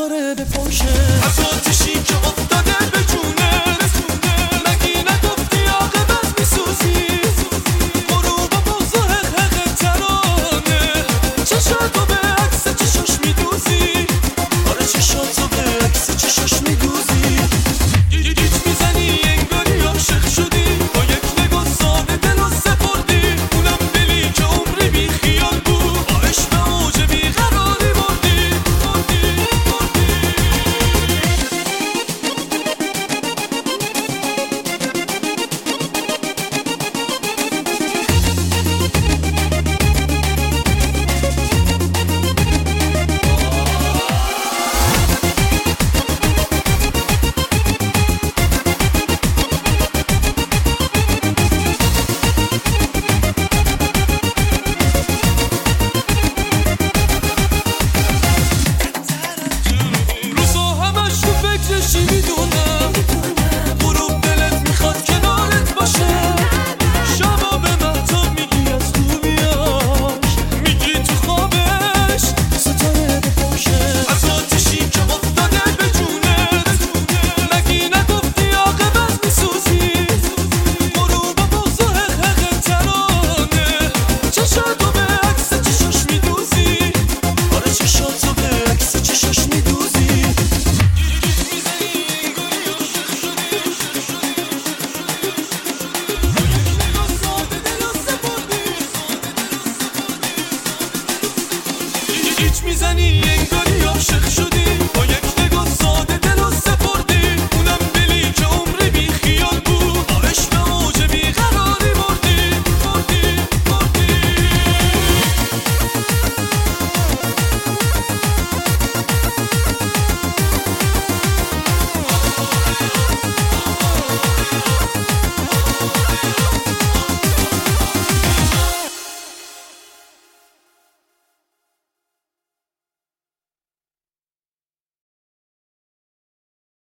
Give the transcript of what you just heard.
ستاره بپاشه از آتشی که افتاده به جونت مگی نگفتی عاقبت میسوزی غروب بغض و حق ترانه چشاتو به عکس چشاش میدوزی آره چشاتو به عکس چشاش میدوزی گیت میزنی انگاری عاشق شدی با یک نگاه ساده دلو سپردی اونم دلی که عمری بی خیال بود با عشق اوج بیقراری بردی چی میدونم غروب دلت میخواد کنارت باشه شبا به مهتاب میگی از خوبیاش میگی تو خوابش ستاره بپاشه از آتشی که افتاده به جونت مگی نگفتی عاقبت میسوزی غروب بغض و حق ترانه چشاتو به عکس چشاش میدوزی آره چشاتو به عکس چشاش میدوزی هیچ میزنی انگاری عاشق شدی